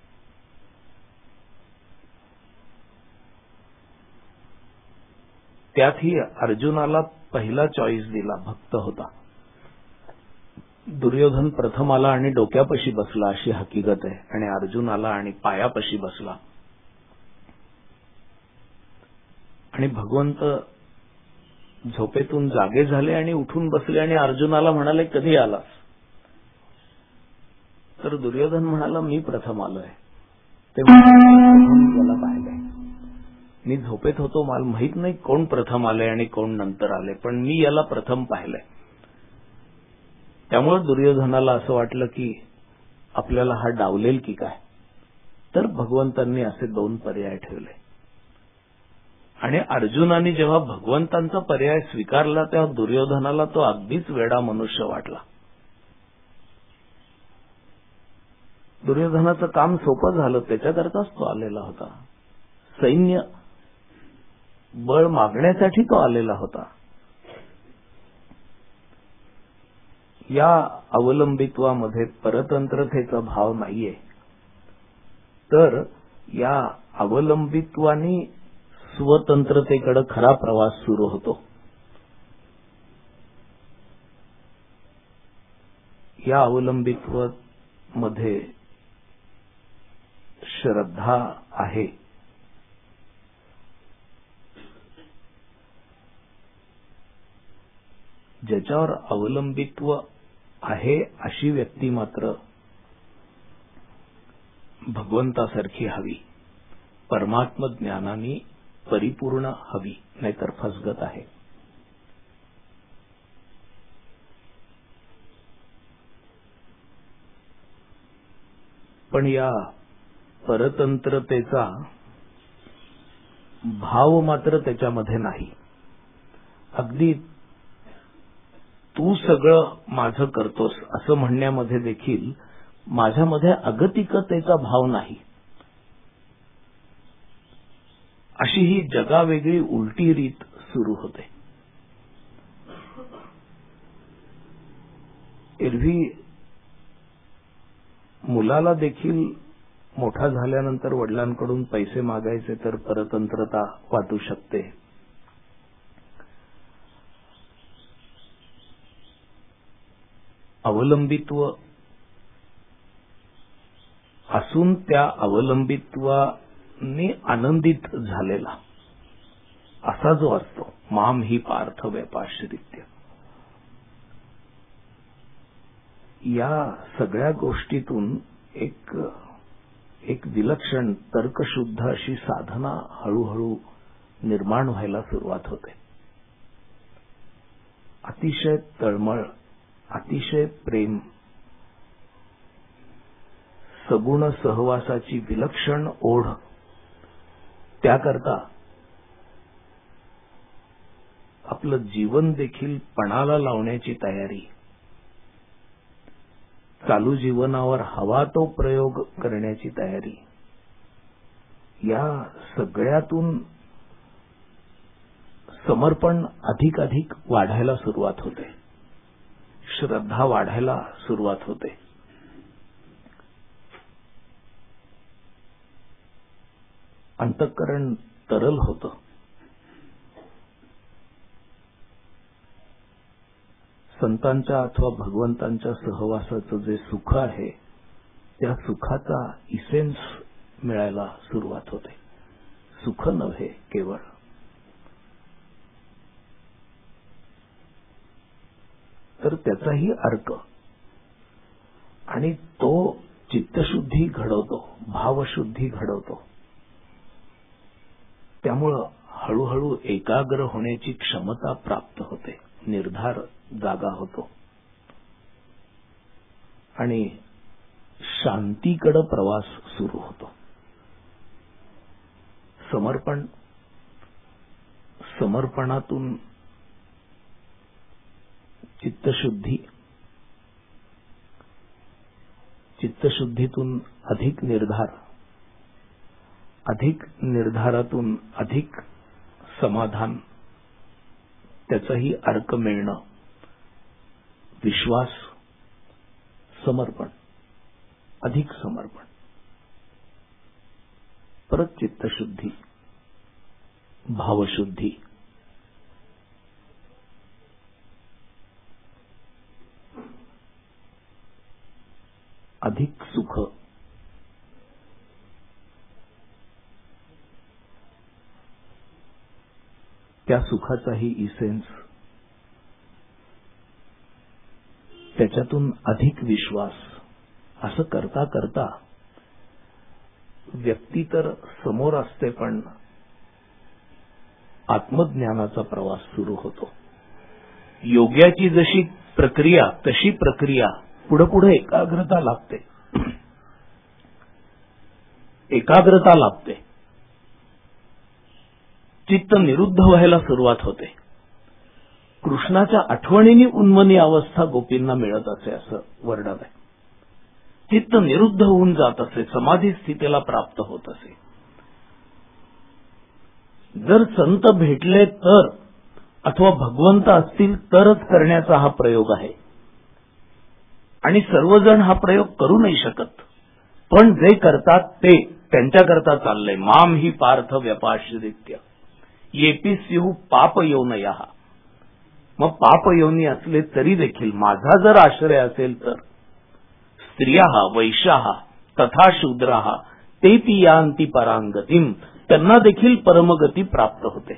त्यातही अर्जुनाला पहिला चॉईस दिला, भक्त होता. दुर्योधन प्रथम आला आणि डोक्यापाशी बसला अशी हकीकत आहे, आणि अर्जुन आला आणि पायापाशी बसला. आणि भगवंत झोपेतून जागे झाले आणि उठून बसले आणि अर्जुनाला म्हणाले, कधी आलास? तर दुर्योधन म्हणाला, मी प्रथम आलोय. ते मला पाहिलंय, मी झोपेत होतो, मला माहित नाही कोण प्रथम आले आणि कोण नंतर आले, पण मी याला प्रथम पाहिलंय. त्यामुळे दुर्योधनाला असं वाटलं की आपल्याला हा डावलेल की काय. तर भगवंतांनी असे दोन पर्याय ठेवले. आणि अर्जुनाने जेव्हा भगवंतांचा पर्याय स्वीकारला तेव्हा दुर्योधनाला तो अगदीच वेडा मनुष्य वाटला. दुर्योधनाचं काम सोपं झालं, त्याच्याकरताच तो आलेला होता. सैन्य बळ मागण्यासाठी तो आलेला होता. या अवलंबित्वामध्ये परतंत्रतेचा भाव नाहीये, तर या अवलंबित्वाने स्वतंत्रतेकडे खरा प्रवास सुरू होतो. या अवलंबित्व मध्ये श्रद्धा आहे. ज्याच्यावर अवलंबित्व आहे अशी व्यक्ती मात्र भगवंतासारखी हवी, परमात्म ज्ञानाने परिपूर्ण हवी, नाहीतर फसगत आहे. पण या परतंत्रतेचा भाव मात्र त्याच्यामध्ये नाही. अगदी तू सगळं माझं करतोस असं म्हणण्यामध्ये देखील माझ्यामध्ये अगतिकतेचा भाव नाही. अशी ही जगावेगळी उलटी रीत सुरू होते. एरवी मुलाला देखील मोठा झाल्यानंतर वडिलांकडून पैसे मागायचे तर परतंत्रता वाटू शकते. अवलंबित्व असून त्या अवलंबित्वाने आनंदित झालेला असा जो असतो, माम ही पार्थ व्यपाश्रित्य, या सगळ्या गोष्टीतून एक एक विलक्षण तर्कशुद्ध अशी साधना हळूहळू निर्माण व्हायला सुरुवात होते. अतिशय तळमळ, अतिशय प्रेम, सगुण सहवासाची विलक्षण ओढ, त्याकरता आपलं जीवन देखील पणाला लावण्याची तयारी, चालू जीवनावर हवा तो प्रयोग करण्याची तयारी, या सगळ्यातून समर्पण अधिकाधिक वाढायला सुरुवात होते. श्रद्धा वाढायला सुरुवात होते. अंतःकरण तरल होतं. संतांच्या अथवा भगवंतांच्या सहवासाचं जे सुख आहे त्या सुखाचा इसेन्स मिळायला सुरुवात होते. सुख नव्हे केवळ, तर त्याचाही अर्क, आणि तो चित्तशुद्धी घडवतो, भावशुद्धी घडवतो. त्यामुळं हळूहळू एकाग्र होण्याची क्षमता प्राप्त होते, निर्धार जागा होतो आणि शांतीकडे प्रवास सुरू होतो. समर्पण, समर्पणातून चित्तशुद्धी, चित्तशुद्धीतून अधिक निर्धार, अधिक निर्धारातून अधिक समाधान, त्याचाही अर्क मिळणं, विश्वास, समर्पण, अधिक समर्पण, परत चित्तशुद्धी, भावशुद्धी, अधिक सुख, त्या सुखाचाही इसेन्स, त्याच्यातून अधिक विश्वास, असं करता करता व्यक्ती तर समोर असते, पण आत्मज्ञानाचा प्रवास सुरू होतो. योग्याची जशी प्रक्रिया तशी प्रक्रिया पुढे पुढे एकाग्रता लागते, एकाग्रता लागते, चित्त निरुद्ध व्हायला सुरुवात होते. कृष्णाच्या आठवणीने उन्मनी अवस्था गोपींना मिळत असे असं वर्णन आहे. चित्त निरुद्ध होऊन जात असे, समाधी स्थितीला प्राप्त होत असे. जर संत भेटले तर अथवा भगवंत असतील तरच करण्याचा हा प्रयोग आहे. आणि सर्वजण हा प्रयोग करू नाही शकत, पण जे करतात ते त्यांच्याकरता चाललंय. माम ही पार्थ व्यपाश्रित्य येपी स्यु पाप योनया. मग पाप योनी असले तरी देखील माझा जर आश्रय असेल तर स्त्रिया वैश्या तथा शूद्रा ते पियांती परांगतीम, त्यांना देखील परमगती प्राप्त होते.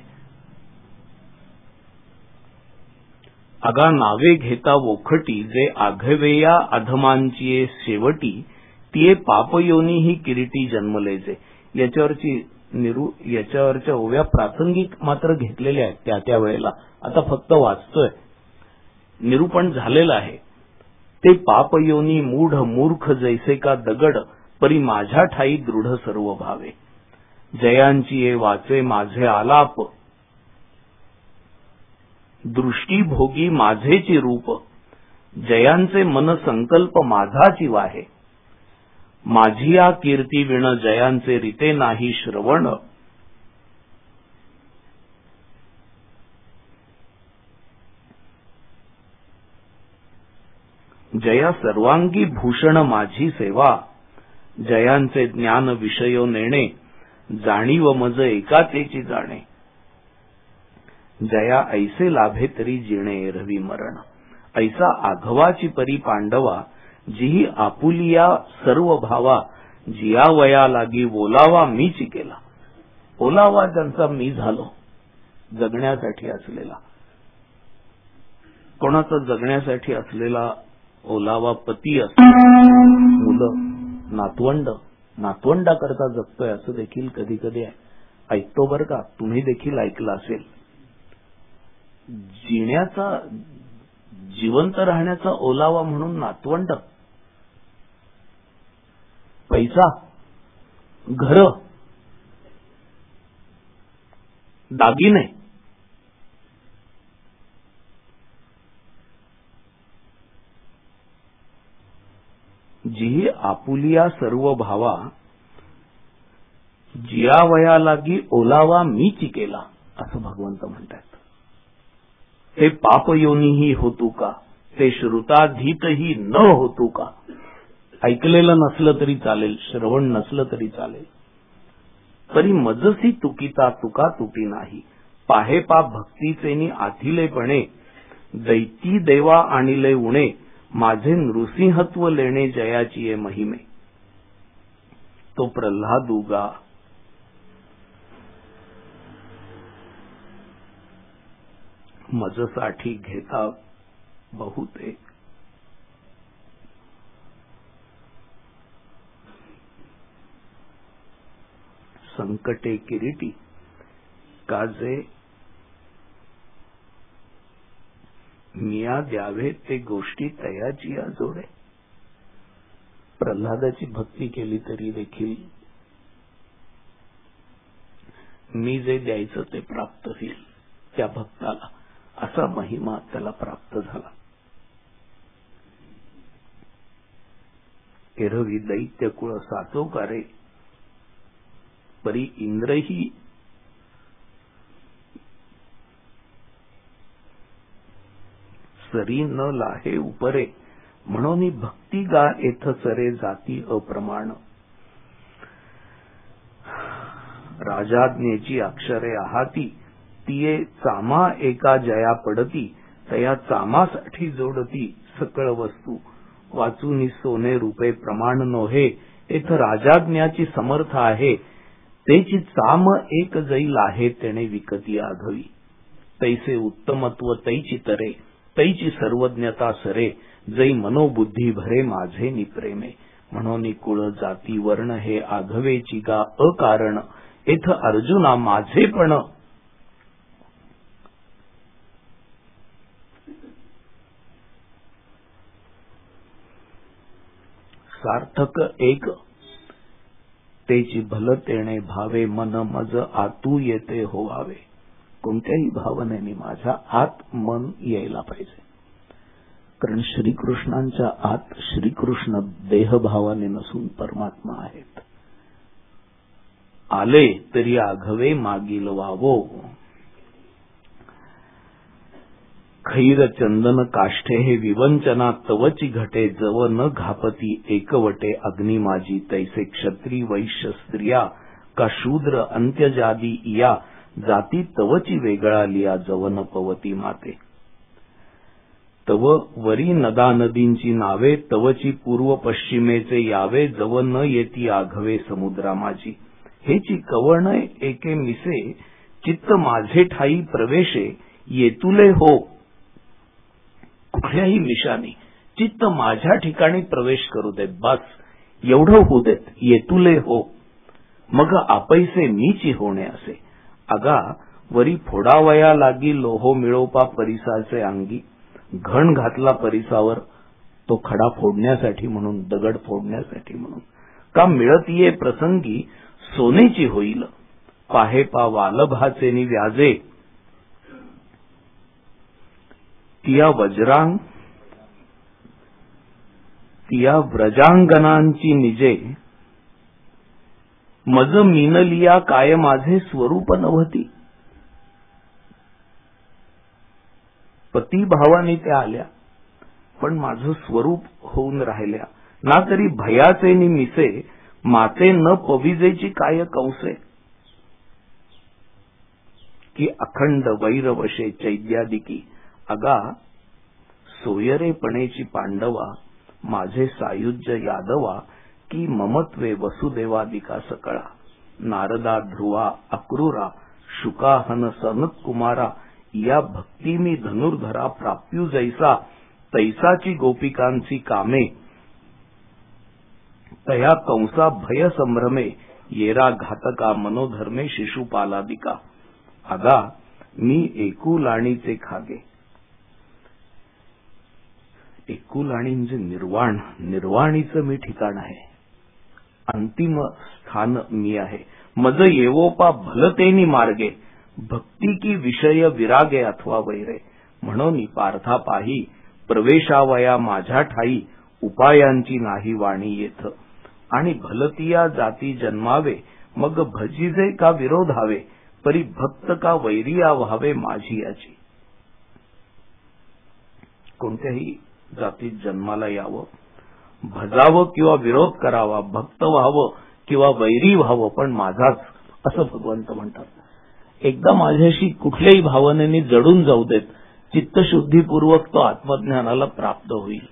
अगा नावे घेता वोखटी जे आघवेया अधमांची शेवटी तिये पापयोनी ही किरीटी जन्मले जे. याच्यावरची निरू याच्यावरच्या ओव्या प्रासंगिक मात्र घेतलेल्या आहेत त्या त्या वेळेला. आता फक्त वाचतोय, निरूपण झालेलं आहे. ते पापयोनी मूढ मूर्ख जैसे का दगड परी माझ्या ठाई दृढ सर्व भावे. जयांची ये वाचे माझे आलाप दृष्टी भोगी माझेची रूप. जयांचे मन संकल्प माझाची वाहे. माझी या कीर्ती विण जयांचे रीते नाही श्रवण. जया सर्वांगी भूषण माझी सेवा. जयांचे ज्ञान विषयो नेणे जाणीव मज एकातेची जाणे. जया ऐसे लाभे तरी जिणे रवी मरण. ऐसा आघवाची परी पांडवा जी आपुलिया सर्व भावा. जिया वया लागी बोलावा मीच केला. ओलावा त्यांचा मी झालो, जगण्यासाठी असलेला. कोणाचा जगण्यासाठी असलेला ओलावा पती असतो, मुलं, नातवंड, नातवंडाकरता जगतोय असं देखील कधी कधी ऐकतो बरं का. तुम्ही देखील ऐकलं असेल. जिण्याचा, जिवंत राहण्याचा ओलावा म्हणून नातवंड, पैसा, घर, दागिने, जी आपुलिया सर्व भावा. जिया वया लागी ओलावा मीच केला असं भगवंत म्हणतात. हे पापयोनीही होतू का, ते श्रुताधीतही न होतू का. ऐकलेलं नसलं तरी चालेल, श्रवण नसलं तरी चालेल, परी मजसी तुकिता तुका तुटी नाही. पाहे पा भक्तीचेनी आथिलेपणे दैती देवा आणिले उणे. माझे नृसिंहत्व लेणे जयाची ये महिमे. तो प्रल्हाद उगा मजसाठी घेता बहुते. संकटे किरीटी काजे मिया द्यावे ते गोष्टी तयाची या जोडे. प्रल्हादाची भक्ती केली तरी देखील मी जे द्यायचं ते प्राप्त होईल त्या भक्ताला, असा महिमा त्याला प्राप्त झाला. एरवी दैत्य कुळ साचोकारे परी इंद्रही सरी न लाहे उपरे. म्हणून भक्ती गा येथ चरे जाती अप्रमाण. राजाज्ञेची अक्षरे आहाती तिये चामा एका जया पडती. तया चामासाठी जोडती सकळ वस्तू. वाचूनी सोने रूपे प्रमाण नोहे. येथ राजाज्ञाची समर्थ आहे. तेची चाम एक जैल आहे तेने विकती आघवी. तैसे उत्तमत्व तैची तरे. तैची सर्वज्ञता सरे. जै मनोबुद्धी भरे माझे निप्रेमे. म्हणून कुळ जाती वर्ण हे आघवेची गा अकारण. येथ अर्जुना माझेपण सार्थक एक. तेची भलतेने भावे मन मज आतू येते होवावे. कोणत्याही भावनेने माझ्या आत मन यायला पाहिजे. कारण श्रीकृष्णांच्या आत श्रीकृष्ण देहभावाने नसून परमात्मा आहेत. आले तरी आघवे मागील वावो. खैर चंदन काष्ठे हे विवंचना तवची घटे. जव न घापती एकवटे अग्नी माझी. तैसे क्षत्री वैश्य स्त्रिया का शूद्र अंत्यजादी या. जाती तवची वेगळा लिया जव न पवती माते. तव वरी नदा नदींची नावे. तवची पूर्व पश्चिमेचे यावे. जव न येती आघवे समुद्रा माझी. हेची कवर्ण एके मिसे. चित्त माझे ठाई प्रवेशे. येतुले हो. कुठल्याही मिशाने चित्त माझ्या ठिकाणी प्रवेश करू देत. बस एवढं होऊ देत. येतुले हो. मग आपैसे मीची होणे असे. अगा वरी फोडावया लागी लोहो मिळोपा परिसाचे अंगी. घण घातला परिसावर तो खडा फोडण्यासाठी म्हणून, दगड फोडण्यासाठी म्हणून. का मिळतीये प्रसंगी सोनेची होईल. पाहे पा वालभाचे नि व्याजे. तिया वज्रांग तिया व्रजांगणांची निजे. मज मीनलिया काय माझे स्वरूप नव्हती. पती भावाने त्या आल्या पण माझं स्वरूप होऊन राहिल्या. ना तरी भयाचे नि मिसे. माते न पविजेची काय कंसे. की अखंड वैरवशे चैद्यादिकी. अगा सोयरेपणेची पांडवा. माझे सायुज्य यादवा. की ममत्वे वसुदेवादिका सकळा. नारदा ध्रुवा अक्रूरा. शुकाहन सनत कुमारा. या भक्ती मी धनुर्धरा प्राप्यू जैसा. तैसाची गोपिकांची कामे. तया कंसा भय संभ्रमे. येरा घातका मनोधर्मे शिशुपालादिका. अगा मी एकुलाणीचे खागे. एकुलाणी म्हणजे निर्वाण. निर्वाणीचं मी ठिकाण आहे. अंतिम स्थान मी आहे. मज येवोपा भलतेनी मार्गे. भक्ती की विषय विरागे अथवा वैरे. म्हणून पार्था पाही प्रवेशावया माझ्या ठाई. उपायांची नाही वाणी येथ. आणि भलतिया जाती जन्मावे. मग भजिजे का विरोधावे. परी भक्त का वैरिया व्हावे माझी याची. कोणत्याही जातीत जन्माला यावं, भजावं किंवा विरोध करावा, भक्त व्हावं किंवा वैरी व्हावं, पण माझाच असं भगवंत म्हणतात. एकदा माझ्याशी कुठल्याही भावनेने जडून जाऊ देत. चित्तशुद्धीपूर्वक तो आत्मज्ञानाला प्राप्त होईल.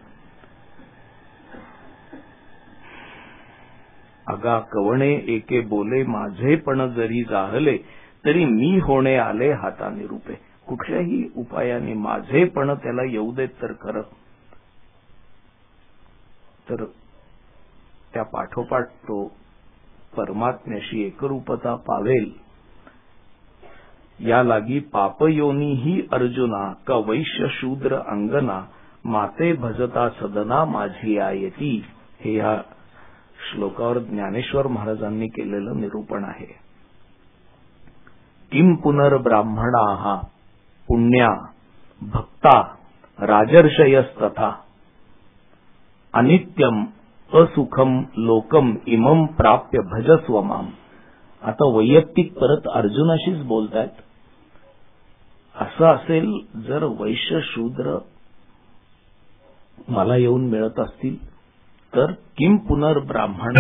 अगा कवणे एके बोले. माझे पण जरी जाहले. तरी मी होणे आले हाताने रूपे. कुठल्याही उपायाने माझे पण त्याला येऊ देत तर खरं. तर त्या पाठोपाठ तो परमात्म्याशी एकरूपता पावेल. या लागी पापयोनी ही अर्जुना. का वैश्य शूद्र अंगना. माते भजता सदना माझी आयती. हे या श्लोकावर ज्ञानेश्वर महाराजांनी केलेलं निरूपण आहे. किम पुनर्ब्राह्मणा पुण्या भक्ता राजर्षयस्तथा. अनित्यम असुखम लोकम इमम प्राप्य भजस्व माम. आता वैयक्तिक परत अर्जुनाशीच बोलतायत. असं असेल जर वैश्य शूद्र मला येऊन मिळत असतील तर किम पुनर्ब्राह्मण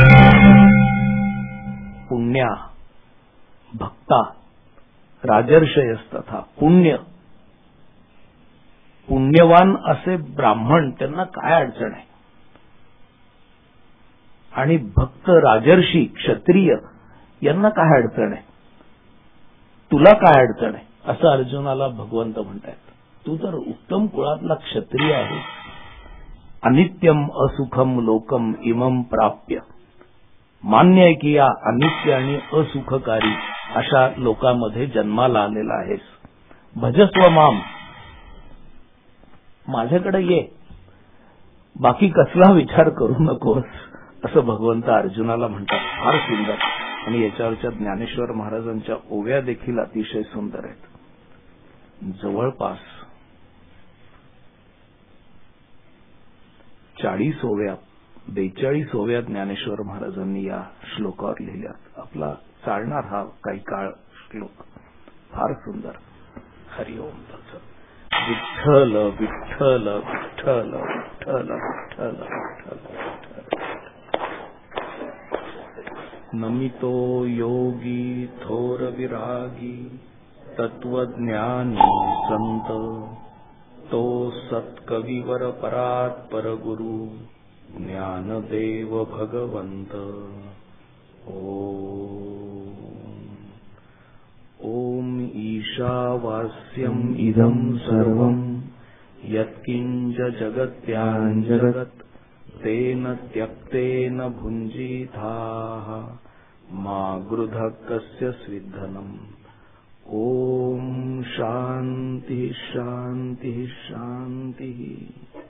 पुण्या भक्ता राजर्षयस्तथा पुण्य पुण्यवान असे ब्राह्मण त्यांना काय अडचण आहे आणि भक्त राजर्षी क्षत्रिय यांना काय अडचण आहे तुला काय अडचण आहे असं अर्जुनाला भगवंत म्हणतायत. तू तर उत्तम कुळातला क्षत्रिय आहे. अनित्यम असुखम लोकम इमम प्राप्य मान्य आहे की या अनित्य आणि असुखकारी अशा लोकांमध्ये जन्माला आलेला आहेस. भजस्व माम माझ्याकडे ये बाकी कसला विचार करू नकोस असं भगवंत अर्जुनाला म्हणतात. फार सुंदर. आणि याच्यावरच्या ज्ञानेश्वर महाराजांच्या ओव्या देखील अतिशय सुंदर आहेत. जवळपास चाळीस ओव्या बेचाळीस ओव्या ज्ञानेश्वर महाराजांनी या श्लोकावर लिहिल्यात. आपला चालणार हा काही काळ श्लोक फार सुंदर. हरिओम तत्सत. विठ्ठल विठ्ठल विठ्ठल विठ्ठल विठ्ठल विठ्ठल नमितो योगी थोर विरागी तत्वज्ञानी संत तो सत्कविवर परात्पर गुरु ज्ञानदेव भगवंत. ओम ओम ईशावास्यम इदं सर्वं यत्किंच जगत्यां जगत् तेन त्यक्तेन भुञ्जीथाः मा गृधः कस्य स्विद्धनम्. ओम शांति शांति शांति.